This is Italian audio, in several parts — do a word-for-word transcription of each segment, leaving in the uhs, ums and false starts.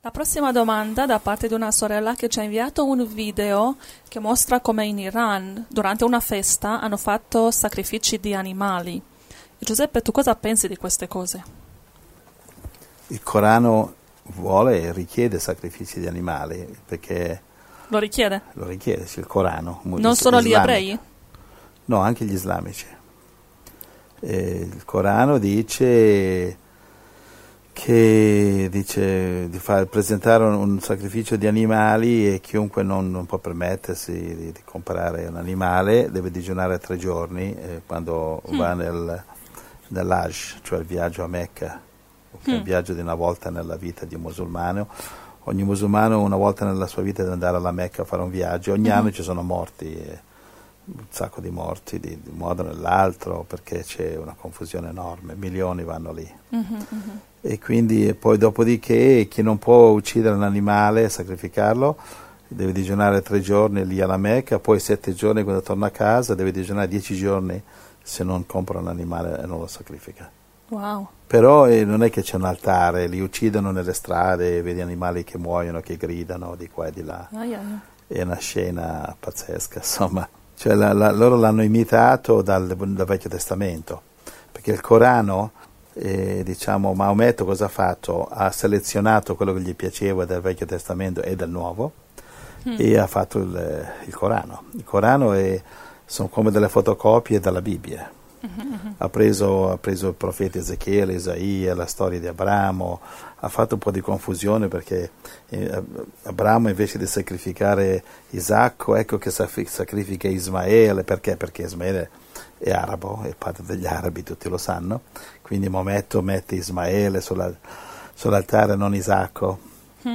La prossima domanda da parte di una sorella che ci ha inviato un video che mostra come in Iran durante una festa hanno fatto sacrifici di animali. E Giuseppe, tu cosa pensi di queste cose? Il Corano vuole e richiede sacrifici di animali perché Lo richiede? lo richiede, sì, il Corano. Non solo gli ebrei? No, anche gli islamici. E il Corano dice che dice di far presentare un, un sacrificio di animali e chiunque non, non può permettersi di, di comprare un animale deve digiunare tre giorni eh, quando mm. va nel, nell'Hajj, cioè il viaggio a Mecca, che mm. è il viaggio di una volta nella vita di un musulmano. Ogni musulmano una volta nella sua vita deve andare alla Mecca a fare un viaggio, ogni mm. anno ci sono morti, eh, un sacco di morti di, di un modo o nell'altro perché c'è una confusione enorme, milioni vanno lì. Mm-hmm, mm-hmm. E quindi poi dopodiché chi non può uccidere un animale, sacrificarlo, deve digiunare tre giorni lì alla Mecca, poi sette giorni quando torna a casa, deve digiunare dieci giorni se non compra un animale e non lo sacrifica. Wow. Però eh, non è che c'è un altare, li uccidono nelle strade, vedi animali che muoiono, che gridano di qua e di là. Ah, yeah, yeah. È una scena pazzesca, insomma. Cioè, la, la, loro l'hanno imitato dal, dal Vecchio Testamento, perché il Corano... E, diciamo Maometto cosa ha fatto? Ha selezionato quello che gli piaceva del Vecchio Testamento e del Nuovo mm. e ha fatto il, il Corano. Il Corano è, sono come delle fotocopie della Bibbia. Mm-hmm. Ha preso, ha preso il profeta Ezechiele, Isaia, la storia di Abramo, ha fatto un po' di confusione perché eh, Abramo invece di sacrificare Isacco, ecco che sacrifica Ismaele. Perché? Perché Ismaele è arabo, è padre degli arabi, tutti lo sanno, quindi Maometto mette Ismaele sulla, sull'altare, non Isacco. Mm.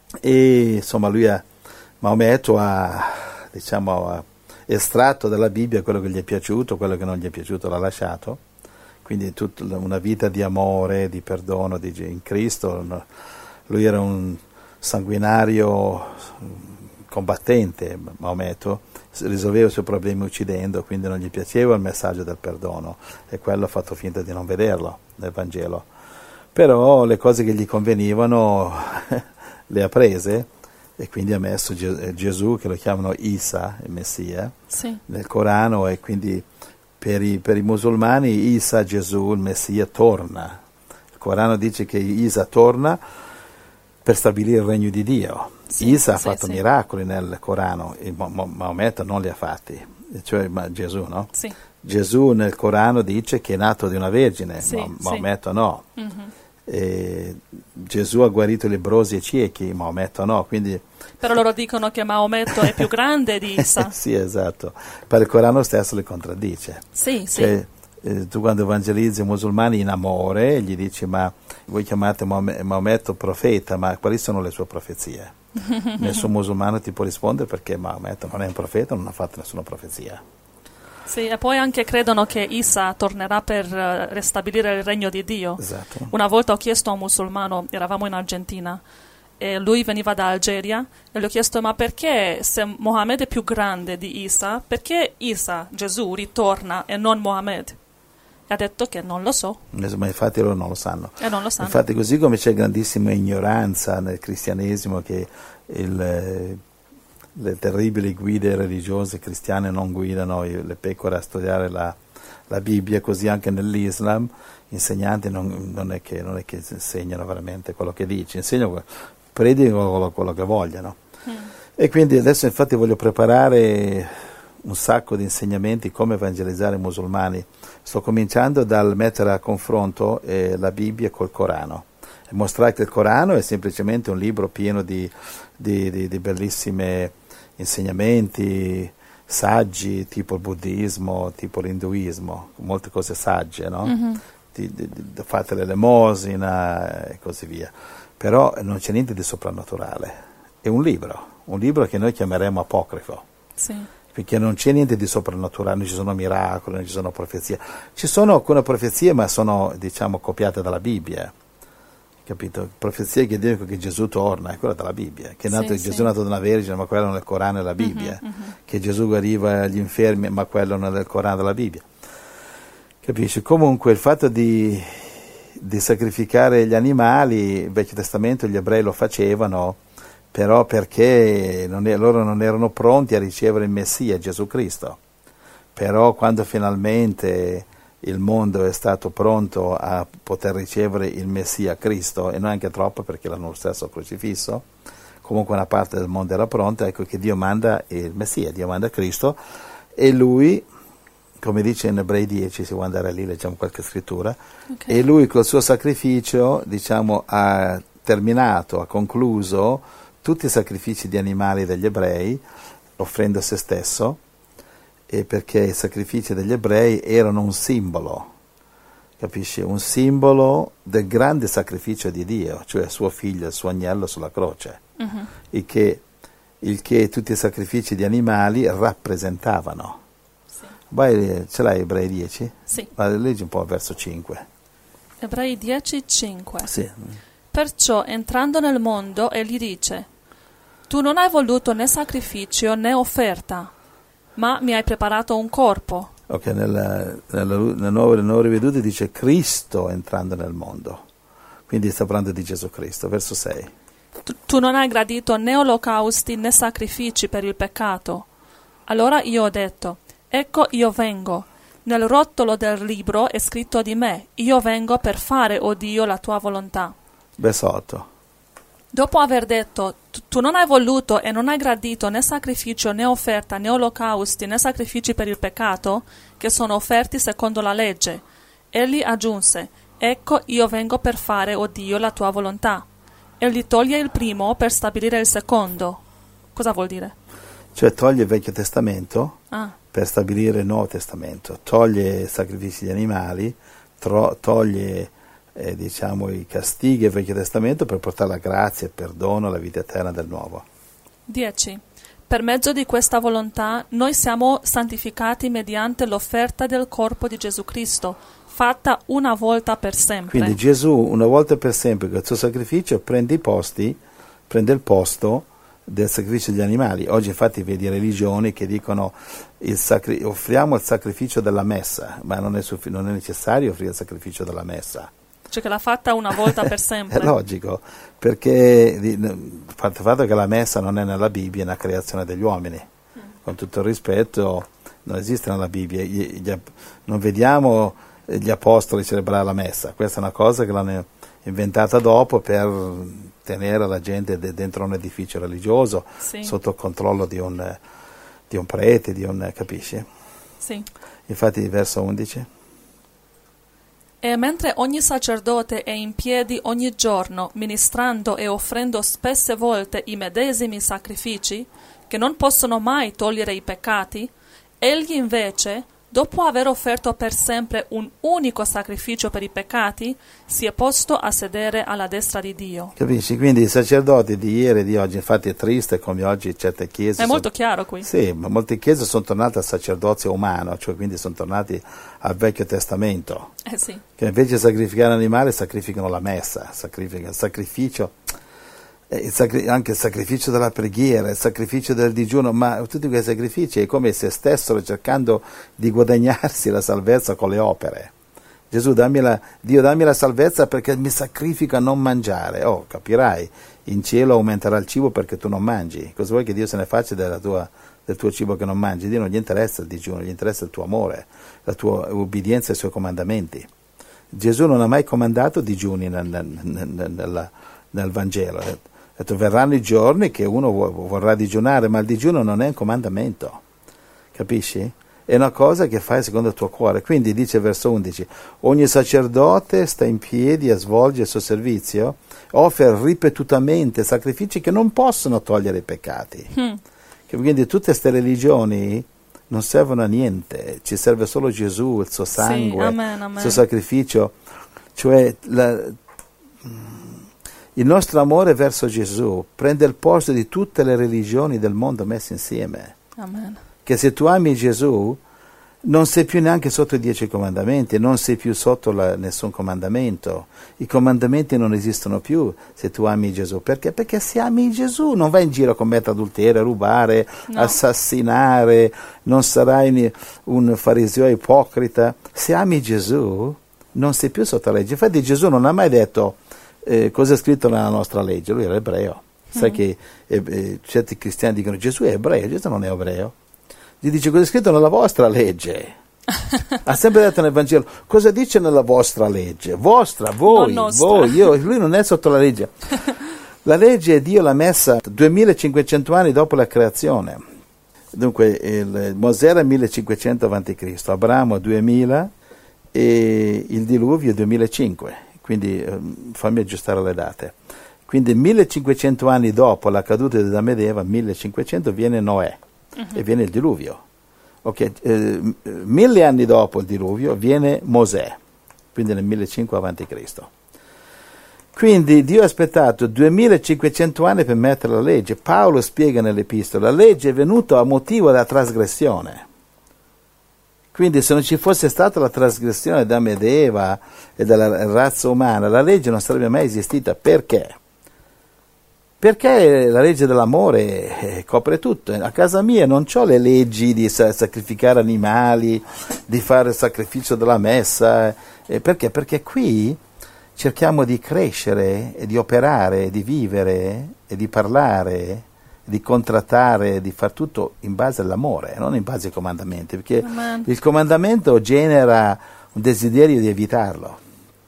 E insomma lui ha, Maometto ha, diciamo, ha estratto dalla Bibbia quello che gli è piaciuto, quello che non gli è piaciuto l'ha lasciato, quindi tutta una vita di amore, di perdono di, in Cristo. Lui era un sanguinario combattente, Maometto, risolveva i suoi problemi uccidendo, quindi non gli piaceva il messaggio del perdono e quello ha fatto finta di non vederlo nel Vangelo, però le cose che gli convenivano le ha prese e quindi ha messo Gesù, che lo chiamano Isa, il Messia, sì. nel Corano, e quindi per i, per i musulmani Isa, Gesù, il Messia, torna. Il Corano dice che Isa torna per stabilire il regno di Dio. Sì, Isa ha sì, fatto sì. miracoli nel Corano, e Maometto non li ha fatti, cioè ma Gesù, no? Sì. Gesù nel Corano dice che è nato di una vergine, sì, ma Maometto sì. no. Mm-hmm. E Gesù ha guarito i lebbrosi e ciechi, Maometto no, quindi... Però loro dicono che Maometto è più grande di Isa. Sì, esatto, per il Corano stesso le contraddice. Sì, cioè, sì. Eh, tu quando evangelizzi i musulmani in amore gli dici ma voi chiamate Maometto profeta, ma quali sono le sue profezie? Nessun musulmano ti può rispondere perché Maometto non è un profeta, non ha fatto nessuna profezia. Sì, e poi anche credono che Isa tornerà per uh, ristabilire il regno di Dio. Esatto. Una volta ho chiesto a un musulmano, eravamo in Argentina, e lui veniva da Algeria, e gli ho chiesto ma perché se Mohammed è più grande di Isa, perché Isa, Gesù, ritorna e non Mohammed? E ha detto che non lo so. Ma infatti loro non lo sanno. E non lo sanno. Infatti così come c'è grandissima ignoranza nel cristianesimo che il, le terribili guide religiose cristiane non guidano le pecore a studiare la, la Bibbia, così anche nell'Islam gli insegnanti non, non, è che, non è che insegnano veramente quello che dice, insegnano, predicano quello, quello che vogliono. Mm. E quindi adesso infatti voglio preparare un sacco di insegnamenti come evangelizzare i musulmani. Sto cominciando dal mettere a confronto eh, la Bibbia col Corano e mostrare che il Corano è semplicemente un libro pieno di, di, di, di bellissimi insegnamenti, saggi, tipo il buddismo, tipo l'induismo, molte cose sagge, no? Mm-hmm. Di, di, di, fate l'elemosina e così via. Però non c'è niente di soprannaturale. È un libro, un libro che noi chiameremo apocrifo. Sì. Perché non c'è niente di soprannaturale, non ci sono miracoli, non ci sono profezie. Ci sono alcune profezie, ma sono, diciamo, copiate dalla Bibbia. Capito? Profezie che dicono che Gesù torna, è quella della Bibbia. Che è nato, sì, Gesù è sì. nato da una vergine, ma quello nel Corano è la Bibbia. Uh-huh, uh-huh. Che Gesù guariva gli infermi, ma quello nel Corano è la Bibbia. Capisci? Comunque il fatto di, di sacrificare gli animali. Il Vecchio Testamento gli ebrei lo facevano, però perché non è, loro non erano pronti a ricevere il Messia, Gesù Cristo. Però quando finalmente il mondo è stato pronto a poter ricevere il Messia Cristo, e non anche troppo perché l'hanno lo stesso crocifisso, comunque una parte del mondo era pronta, ecco che Dio manda il Messia, Dio manda Cristo, e lui, come dice in Ebrei dieci, se vuoi andare lì leggiamo qualche scrittura, okay. E lui col suo sacrificio, diciamo, ha terminato, ha concluso tutti i sacrifici di animali degli ebrei, offrendo se stesso, e perché i sacrifici degli ebrei erano un simbolo, capisci? Un simbolo del grande sacrificio di Dio, cioè suo figlio, il suo agnello sulla croce, uh-huh. il, che, il che tutti i sacrifici di animali rappresentavano. Sì. Vai, ce l'hai Ebrei dieci? Sì. Vai, leggi un po' il verso cinque. Ebrei dieci, cinque. Sì. Perciò entrando nel mondo egli dice: tu non hai voluto né sacrificio né offerta, ma mi hai preparato un corpo. Ok, nella, nella, nella nuova, nuova riveduta dice Cristo entrando nel mondo, quindi sta parlando di Gesù Cristo. Verso sei. Tu, tu non hai gradito né olocausti né sacrifici per il peccato. Allora io ho detto: ecco io vengo. Nel rotolo del libro è scritto di me: io vengo per fare, o Dio, la tua volontà. Verso otto. Dopo aver detto: tu non hai voluto e non hai gradito né sacrificio né offerta né olocausti né sacrifici per il peccato, che sono offerti secondo la legge, egli aggiunse: ecco io vengo per fare, o Dio, la tua volontà. Egli toglie il primo per stabilire il secondo. Cosa vuol dire? Cioè toglie il Vecchio Testamento ah. per stabilire il Nuovo Testamento, toglie i sacrifici di animali, tro- toglie Eh, diciamo i castighi del Vecchio Testamento per portare la grazia, il perdono, la vita eterna del Nuovo. dieci. Per mezzo di questa volontà noi siamo santificati mediante l'offerta del corpo di Gesù Cristo, fatta una volta per sempre. Quindi Gesù una volta per sempre con il suo sacrificio prende i posti, prende il posto del sacrificio degli animali. Oggi infatti vedi religioni che dicono il sacri- offriamo il sacrificio della messa, ma non è, suffi- non è necessario offrire il sacrificio della messa. Cioè che l'ha fatta una volta per sempre. È logico, perché il fatto che la messa non è nella Bibbia, è una creazione degli uomini. Mm. Con tutto il rispetto, non esiste nella Bibbia. Gli, gli, non vediamo gli apostoli celebrare la messa. Questa è una cosa che l'hanno inventata dopo per tenere la gente de, dentro un edificio religioso, sì. sotto il controllo di un, di un prete, di un, capisci? Sì. Infatti, verso undici. E mentre ogni sacerdote è in piedi ogni giorno, ministrando e offrendo spesse volte i medesimi sacrifici, che non possono mai togliere i peccati, egli invece, dopo aver offerto per sempre un unico sacrificio per i peccati, si è posto a sedere alla destra di Dio. Capisci? Quindi i sacerdoti di ieri e di oggi, infatti è triste come oggi certe chiese... È molto sono, chiaro qui. Sì, ma molte chiese sono tornate al sacerdozio umano, cioè quindi sono tornati al Vecchio Testamento. Eh sì. Che invece di sacrificare animali sacrificano la messa, sacrificano il sacrificio, eh, il sacri- anche il sacrificio della preghiera, il sacrificio del digiuno, ma tutti quei sacrifici è come se stessero cercando di guadagnarsi la salvezza con le opere. Gesù, dammi la, Dio dammi la salvezza perché mi sacrifico a non mangiare. Oh, capirai, in cielo aumenterà il cibo perché tu non mangi. Cosa vuoi che Dio se ne faccia della tua, del tuo cibo che non mangi? Dio non gli interessa il digiuno, gli interessa il tuo amore, la tua obbedienza ai suoi comandamenti. Gesù non ha mai comandato digiuni nel, nel, nel, nel, nel Vangelo. Ha detto, verranno i giorni che uno vorrà digiunare, ma il digiuno non è un comandamento, capisci? È una cosa che fai secondo il tuo cuore. Quindi dice verso undici, ogni sacerdote sta in piedi a svolgere il suo servizio, offre ripetutamente sacrifici che non possono togliere i peccati. Mm. Quindi tutte queste religioni non servono a niente, ci serve solo Gesù, il suo sangue, sì, amen, amen. il suo sacrificio. Cioè la, il nostro amore verso Gesù prende il posto di tutte le religioni del mondo messe insieme. Amen. Che se tu ami Gesù non sei più neanche sotto i dieci comandamenti, non sei più sotto la, nessun comandamento. I comandamenti non esistono più se tu ami Gesù. Perché? Perché se ami Gesù non vai in giro a commettere adulterio, a rubare, no. assassinare, non sarai un fariseo ipocrita. Se ami Gesù non sei più sotto la legge. Infatti Gesù non ha mai detto eh, cosa è scritto nella nostra legge, lui era ebreo. Sai mm. che eh, eh, certi cristiani dicono Gesù è ebreo, Gesù non è ebreo. Gli dice cosa è scritto nella vostra legge. Ha sempre detto nel Vangelo cosa dice nella vostra legge, vostra, voi, voi, io, lui non è sotto la legge. La legge Dio l'ha messa duemilacinquecento anni dopo la creazione. Dunque il, Mosè era millecinquecento avanti Cristo, Abramo duemila e il diluvio duemilacinque, quindi eh, fammi aggiustare le date. Quindi millecinquecento anni dopo la caduta di Adamo ed Eva, millecinquecento, viene Noè uh-huh. e viene il diluvio. Okay, eh, mille anni dopo il diluvio viene Mosè, quindi nel millecinquecento avanti Cristo. Quindi Dio ha aspettato duemilacinquecento anni per mettere la legge. Paolo spiega nell'epistola, la legge è venuta a motivo della trasgressione. Quindi se non ci fosse stata la trasgressione di Adamo ed Eva e della razza umana, la legge non sarebbe mai esistita. Perché? Perché la legge dell'amore copre tutto. A casa mia non ho le leggi di sacrificare animali, di fare il sacrificio della messa. Perché? Perché qui cerchiamo di crescere e di operare, di vivere e di parlare, di contrattare, di far tutto in base all'amore, non in base ai comandamenti, perché Amen. Il comandamento genera un desiderio di evitarlo,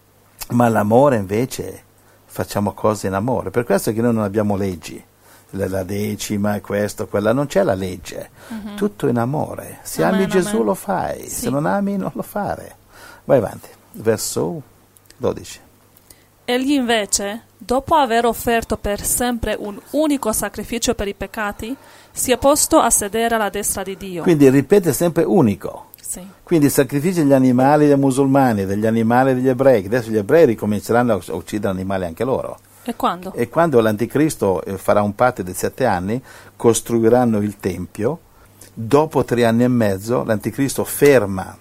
ma l'amore invece facciamo cose in amore. Per questo che noi non abbiamo leggi, la decima, questo, quella, non c'è la legge, uh-huh. tutto in amore. Se Amen, ami Gesù Amen. Lo fai, sì. Se non ami non lo fare. Vai avanti, verso dodici. Egli invece, dopo aver offerto per sempre un unico sacrificio per i peccati, si è posto a sedere alla destra di Dio. Quindi ripete sempre unico. Sì. Quindi sacrifici degli animali dei musulmani, degli animali degli ebrei. Adesso gli ebrei ricominceranno a uccidere animali anche loro. E quando? E quando l'anticristo farà un patto di sette anni, costruiranno il tempio. Dopo tre anni e mezzo l'anticristo ferma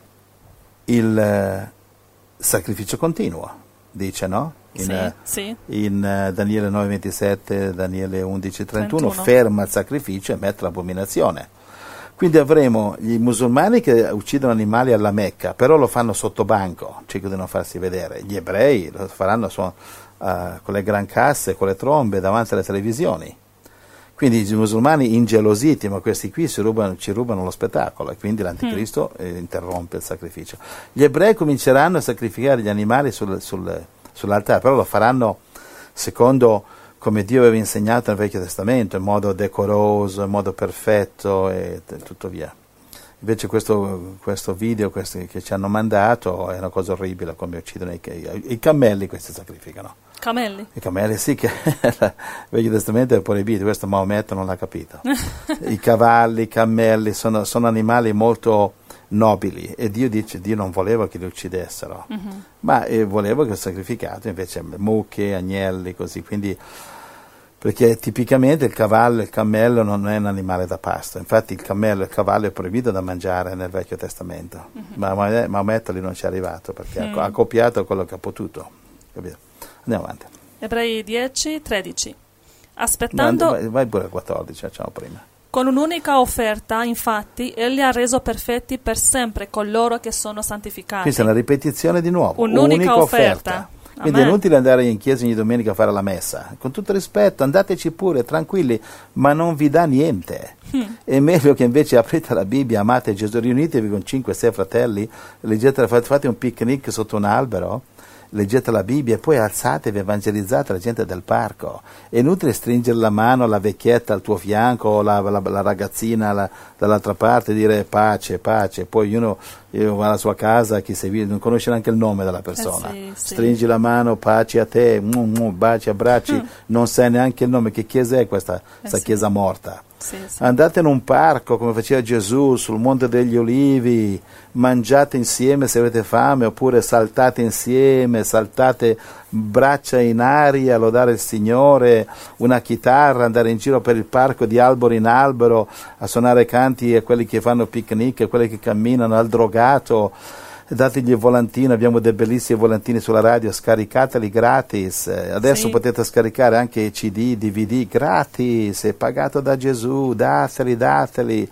il eh, sacrificio continuo, dice, no? In, sì, uh, sì. in uh, Daniele nove ventisette, Daniele undici trentuno, ferma il sacrificio e mette l'abominazione. Quindi avremo i musulmani che uccidono animali alla Mecca, però lo fanno sotto banco, cercano di non farsi vedere. Gli ebrei lo faranno su, uh, con le gran casse, con le trombe, davanti alle televisioni. Quindi i musulmani ingelositi, ma questi qui si rubano, ci rubano lo spettacolo, e quindi l'anticristo mm. eh, interrompe il sacrificio. Gli ebrei cominceranno a sacrificare gli animali sul, sul sull'altare, però lo faranno secondo come Dio aveva insegnato nel Vecchio Testamento, in modo decoroso, in modo perfetto e t- tutto via. Invece questo, questo video questi, che ci hanno mandato è una cosa orribile, come uccidono i, i, i cammelli, questi sacrificano. Cammelli? I cammelli sì, che il Vecchio Testamento è proibito, questo Maometto non l'ha capito. I cavalli, i cammelli sono, sono animali molto nobili e Dio dice Dio non voleva che li uccidessero, uh-huh. ma eh, voleva che il sacrificato invece mucche, agnelli, così, quindi perché tipicamente il cavallo e il cammello non è un animale da pasto, infatti il cammello e il cavallo è proibito da mangiare nel Vecchio Testamento, uh-huh. ma Maometto lì non ci è arrivato perché uh-huh. ha copiato quello che ha potuto, capito? Andiamo avanti. Ebrei dieci tredici. Aspettando no, vai, vai pure al quattordici, facciamo prima. Con un'unica offerta, infatti, egli ha reso perfetti per sempre coloro che sono santificati. Questa è una ripetizione di nuovo. Un'unica, Unica offerta. offerta. Quindi Amen. È inutile andare in chiesa ogni domenica a fare la messa. Con tutto rispetto, andateci pure, tranquilli, ma non vi dà niente. Mm. È meglio che invece aprite la Bibbia, amate Gesù, riunitevi con cinque sei fratelli, leggete, fate un picnic sotto un albero, leggete la Bibbia e poi alzatevi, evangelizzate la gente del parco. È inutile stringere la mano alla vecchietta al tuo fianco o la, la, la ragazzina la, dall'altra parte e dire pace, pace, poi uno va alla sua casa, chi sei, non conosce neanche il nome della persona, eh sì, sì. stringi la mano, pace a te, mm, mm, baci, abbracci, mm. non sai neanche il nome, che chiesa è questa, questa eh chiesa sì. morta? Sì, sì. Andate in un parco come faceva Gesù sul Monte degli Olivi, mangiate insieme se avete fame, oppure saltate insieme, saltate braccia in aria, lodare il Signore, una chitarra, andare in giro per il parco di albero in albero a suonare canti a quelli che fanno picnic, a quelli che camminano, al drogato. Dategli il volantino, abbiamo dei bellissimi volantini sulla radio, scaricateli gratis, adesso sì. potete scaricare anche C D, D V D gratis, è pagato da Gesù, dateli, dateli,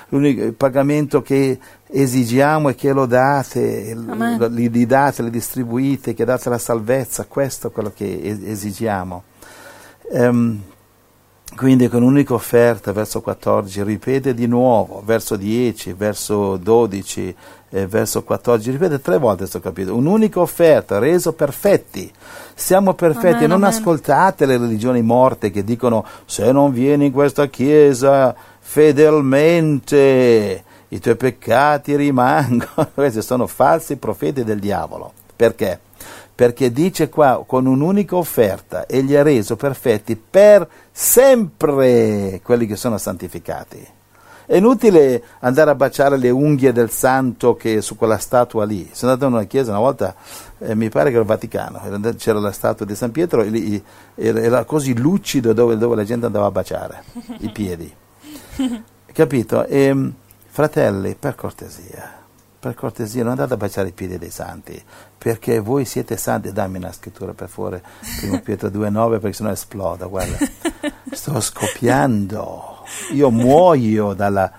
l'unico pagamento che esigiamo è che lo date, lo, li, li date, li distribuite, che date la salvezza, questo è quello che esigiamo. Um, quindi con un'unica offerta, verso quattordici, ripete di nuovo, verso dieci, verso dodici, eh, verso quattordici, ripete tre volte questo capitolo, un'unica offerta, reso perfetti, siamo perfetti, amen, non amen. Ascoltate le religioni morte che dicono se non vieni in questa chiesa fedelmente i tuoi peccati rimangono. Questi sono falsi profeti del diavolo. Perché? Perché dice qua, con un'unica offerta egli ha reso perfetti per sempre quelli che sono santificati. È inutile andare a baciare le unghie del santo che è su quella statua lì. Sono andato in una chiesa una volta, eh, mi pare che era il Vaticano, c'era la statua di San Pietro, e lì, era così lucido dove, dove la gente andava a baciare i piedi. Capito? E, fratelli, per cortesia, per cortesia, non andate a baciare i piedi dei santi, perché voi siete santi. Dammi una scrittura per favore, primo Pietro due nove, perché sennò esplodo, guarda, sto scoppiando, io muoio dalla...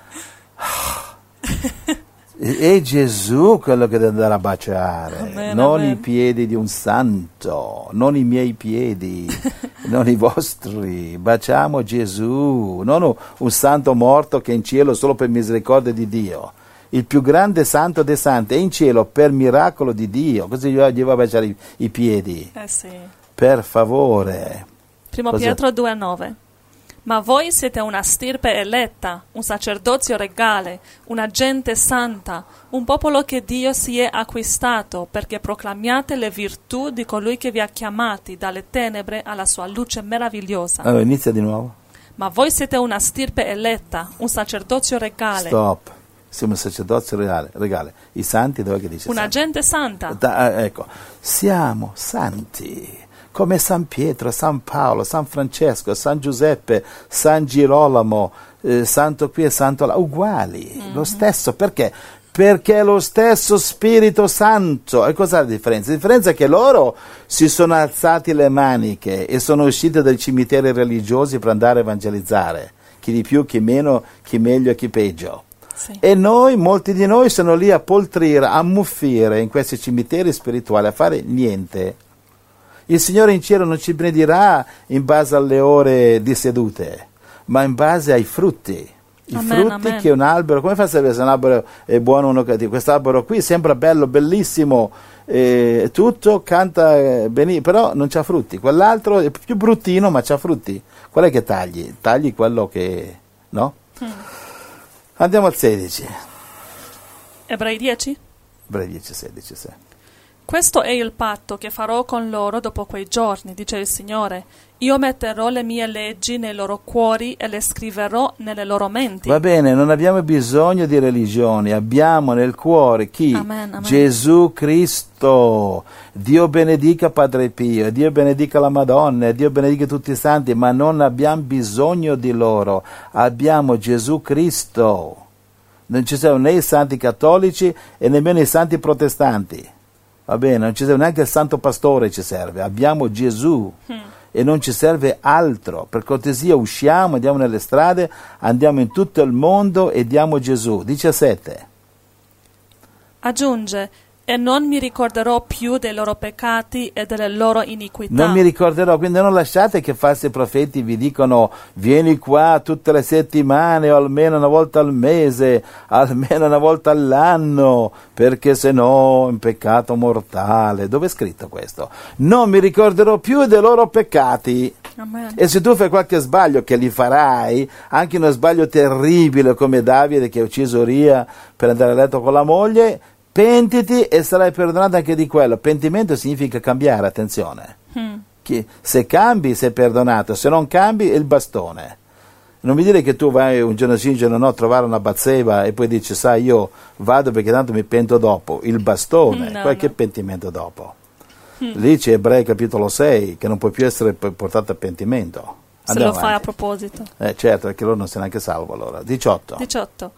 È Gesù quello che deve andare a baciare, amen, non amen. I piedi di un santo, non i miei piedi, non i vostri. Baciamo Gesù, non un santo morto che è in cielo solo per misericordia di Dio. Il più grande santo dei santi è in cielo per miracolo di Dio. Così gli va a baciare i, i piedi? Eh sì. Per favore. Primo Cosa? Pietro due nove. Ma voi siete una stirpe eletta, un sacerdozio regale, una gente santa, un popolo che Dio si è acquistato, perché proclamiate le virtù di colui che vi ha chiamati dalle tenebre alla sua luce meravigliosa. Allora, inizia di nuovo. Ma voi siete una stirpe eletta, un sacerdozio regale. Stop. Siamo un sacerdozio regale. regale. I santi, dove che dice? Una santi? gente santa. Da, ecco, siamo santi. Come San Pietro, San Paolo, San Francesco, San Giuseppe, San Girolamo, eh, Santo qui e Santo là, uguali, mm-hmm. lo stesso. Perché? Perché è lo stesso Spirito Santo. E cos'è la differenza? La differenza è che loro si sono alzati le maniche e sono usciti dai cimiteri religiosi per andare a evangelizzare. Chi di più, chi meno, chi meglio e chi peggio. Sì. E noi, molti di noi, sono lì a poltrire, a muffire in questi cimiteri spirituali, a fare niente. Il Signore in cielo non ci benedirà in base alle ore di sedute, ma in base ai frutti. I amen, frutti amen. Che un albero, come fa a sapere se un albero è buono o uno cattivo? Quest'albero qui sembra bello, bellissimo, eh, tutto, canta eh, benissimo, però non c'ha frutti. Quell'altro è più bruttino, ma c'ha frutti. Qual è che tagli? Tagli quello che... no? Hmm. Andiamo al sedici. Ebrei dieci? Ebrei dieci, sedici, sì. Questo è il patto che farò con loro dopo quei giorni, dice il Signore. Io metterò le mie leggi nei loro cuori e le scriverò nelle loro menti. Va bene, non abbiamo bisogno di religioni, abbiamo nel cuore chi? Amen, amen. Gesù Cristo. Dio benedica Padre Pio, Dio benedica la Madonna, Dio benedica tutti i santi, ma non abbiamo bisogno di loro, abbiamo Gesù Cristo. Non ci sono né i santi cattolici e nemmeno i santi protestanti. Va bene, non ci serve neanche il santo pastore, ci serve, abbiamo Gesù hmm. e non ci serve altro. Per cortesia usciamo, andiamo nelle strade, andiamo in tutto il mondo e diamo Gesù. diciassette. Aggiunge, e non mi ricorderò più dei loro peccati e delle loro iniquità. Non mi ricorderò, quindi non lasciate che falsi profeti vi dicono vieni qua tutte le settimane o almeno una volta al mese, almeno una volta all'anno, perché se no è un peccato mortale. Dove è scritto questo? Non mi ricorderò più dei loro peccati. Amen. E se tu fai qualche sbaglio, che li farai, anche uno sbaglio terribile come Davide che ha ucciso Uria per andare a letto con la moglie, pentiti e sarai perdonato anche di quello. Pentimento significa cambiare, attenzione. Mm. Che se cambi sei perdonato, se non cambi il bastone. Non mi dire che tu vai un giorno sì, un giorno no a trovare una Batseba e poi dici sai io vado perché tanto mi pento dopo. Il bastone, no, qualche no. pentimento dopo. Mm. Lì c'è Ebrei capitolo sei che non può più essere portato a pentimento. Se lo fai a proposito. Eh certo, perché loro non sei neanche salvo allora. diciotto. diciotto.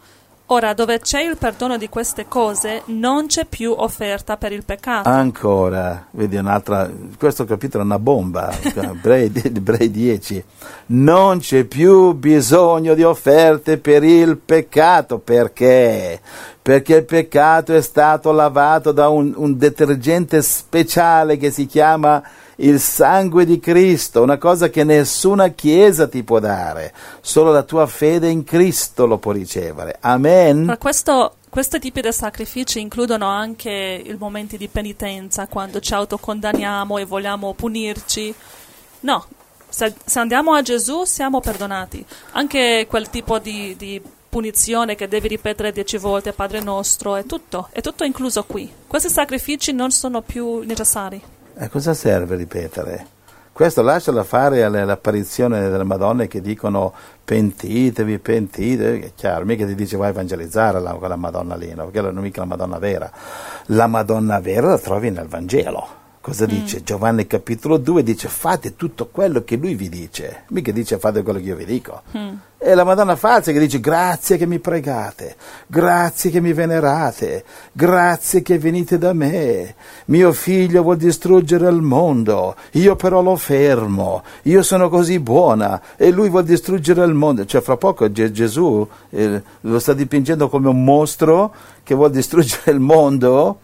Ora, dove c'è il perdono di queste cose, non c'è più offerta per il peccato. Ancora, vedi un'altra, questo capitolo è una bomba, Ebrei Ebrei dieci, non c'è più bisogno di offerte per il peccato, perché? Perché il peccato è stato lavato da un, un detergente speciale che si chiama il sangue di Cristo, una cosa che nessuna chiesa ti può dare, solo la tua fede in Cristo lo può ricevere. Amen. Ma questo, questi tipi di sacrifici includono anche i momenti di penitenza, quando ci autocondanniamo e vogliamo punirci. No, se, se andiamo a Gesù siamo perdonati. Anche quel tipo di, di punizione che devi ripetere dieci volte Padre nostro, è tutto, è tutto incluso qui. Questi sacrifici non sono più necessari. A cosa serve ripetere? Questo lasciala fare all'apparizione delle Madonne che dicono pentitevi, pentitevi, è chiaro, mica ti dice vai a evangelizzare la, quella Madonna lì, no? Perché non è mica la Madonna vera. La Madonna vera la trovi nel Vangelo. Cosa dice? Mm. Giovanni capitolo due dice fate tutto quello che lui vi dice, mica dice fate quello che io vi dico. Mm. E la Madonna falsa che dice grazie che mi pregate, grazie che mi venerate, grazie che venite da me, mio figlio vuol distruggere il mondo, io però lo fermo, io sono così buona e lui vuol distruggere il mondo. Cioè fra poco G- Gesù eh, lo sta dipingendo come un mostro che vuol distruggere il mondo.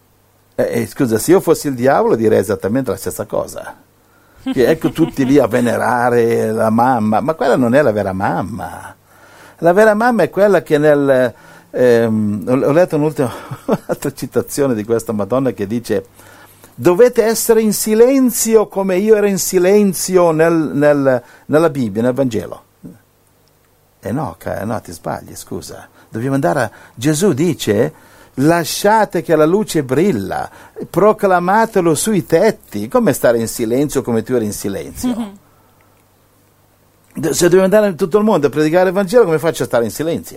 Eh, scusa, se io fossi il diavolo direi esattamente la stessa cosa. Che ecco tutti lì a venerare la mamma, ma quella non è la vera mamma. La vera mamma è quella che nel... Ehm, ho letto un'ultima un'altra citazione di questa Madonna che dice dovete essere in silenzio come io ero in silenzio nel, nel, nella Bibbia, nel Vangelo. E eh no, no, ti sbagli, scusa. Dobbiamo andare a... Gesù dice... Lasciate che la luce brilla, proclamatelo sui tetti. Come stare in silenzio come tu eri in silenzio? Mm-hmm. Se devo andare in tutto il mondo a predicare il Vangelo, come faccio a stare in silenzio?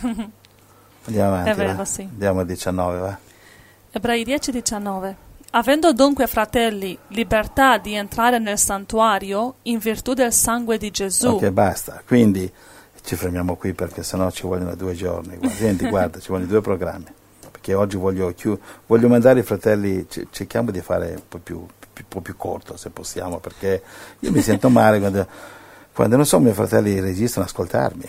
Andiamo avanti. È vero, va? sì. Andiamo al diciannove, va? Ebrei dieci diciannove. Avendo dunque, fratelli, libertà di entrare nel santuario in virtù del sangue di Gesù. Ok, basta. Quindi ci fermiamo qui perché sennò ci vogliono due giorni. Senti, guarda, ci vogliono due programmi. Che oggi voglio, chiud- voglio mandare i fratelli, c- cerchiamo di fare un po' più, più, un po' più corto se possiamo, perché io mi sento male quando, quando non so, i miei fratelli registrano ascoltarmi.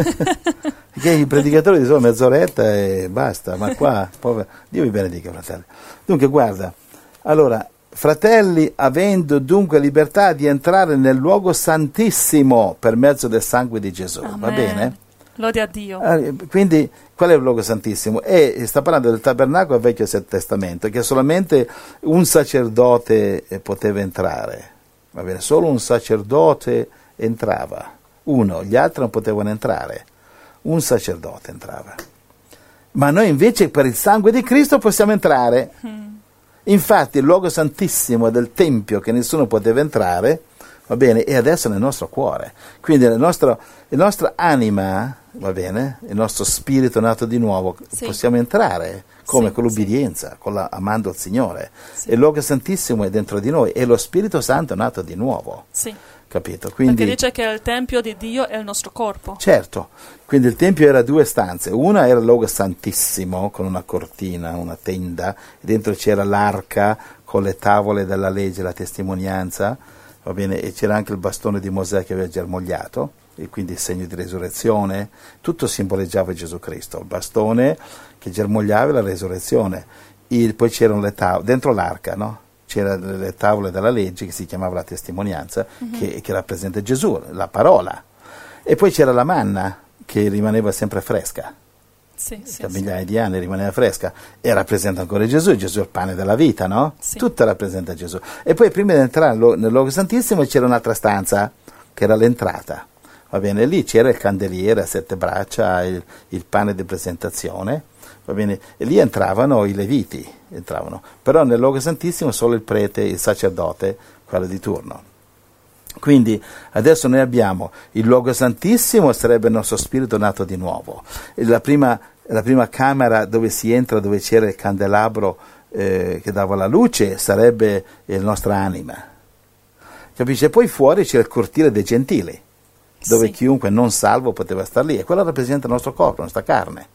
Perché i predicatori dicono mezz'oretta e basta, ma qua, povero, Dio vi benedica, fratelli. Dunque, guarda, allora, fratelli, avendo dunque libertà di entrare nel luogo santissimo per mezzo del sangue di Gesù, Amen. Va bene? Lode a Dio. Quindi, qual è il luogo santissimo? E sta parlando del tabernacolo del Vecchio Testamento, che solamente un sacerdote poteva entrare. Va bene? Solo un sacerdote entrava. Uno, gli altri non potevano entrare. Un sacerdote entrava. Ma noi invece per il sangue di Cristo possiamo entrare. Mm. Infatti il luogo santissimo del Tempio che nessuno poteva entrare, va bene, è adesso nel nostro cuore. Quindi il nostro, la nostra anima, va bene, il nostro spirito nato di nuovo, sì. Possiamo entrare come sì, con l'ubbidienza, sì. con la, amando il Signore. Sì. Il luogo santissimo è dentro di noi e lo Spirito Santo è nato di nuovo. Sì. Capito? Quindi, perché dice che il Tempio di Dio è il nostro corpo. Certo, quindi il Tempio era due stanze, una era il luogo santissimo con una cortina, una tenda, e dentro c'era l'arca con le tavole della legge, la testimonianza, va bene, e c'era anche il bastone di Mosè che aveva germogliato, e quindi il segno di resurrezione, tutto simboleggiava Gesù Cristo, il bastone che germogliava la resurrezione, il, poi c'erano le tavole, dentro l'arca, no? C'erano le tavole della legge che si chiamava la testimonianza, mm-hmm. che, che rappresenta Gesù, la parola, e poi c'era la manna che rimaneva sempre fresca, sì, sì, da sì. migliaia di anni rimaneva fresca, e rappresenta ancora Gesù, Gesù è il pane della vita, no? Sì. Tutto rappresenta Gesù. E poi prima di entrare nel luogo santissimo c'era un'altra stanza, che era l'entrata, va bene, lì c'era il candeliere a sette braccia, il, il pane di presentazione, va bene, e lì entravano i leviti, entravano, però nel luogo santissimo solo il prete, il sacerdote, quello di turno. Quindi adesso noi abbiamo il luogo santissimo, sarebbe il nostro spirito nato di nuovo, la prima, la prima camera dove si entra, dove c'era il candelabro eh, che dava la luce, sarebbe la nostra anima, capisci? E poi fuori c'è il cortile dei gentili, dove sì. chiunque non salvo poteva star lì, e quello rappresenta il nostro corpo, la nostra carne.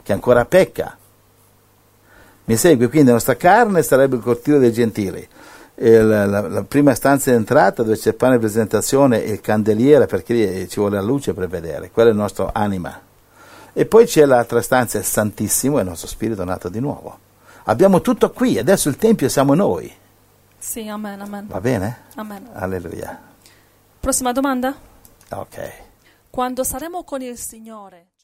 che ancora pecca. Mi segui? Quindi la nostra carne sarebbe il cortile dei gentili. E la, la, la prima stanza di entrata dove c'è il pane di presentazione e il candeliere, perché ci vuole la luce per vedere, quella è la nostra anima. E poi c'è l'altra stanza, il Santissimo, è il nostro spirito nato di nuovo. Abbiamo tutto qui, adesso il Tempio siamo noi. Sì, amen, amen. Va bene? Amen. Alleluia. Prossima domanda? Ok. Quando saremo con il Signore...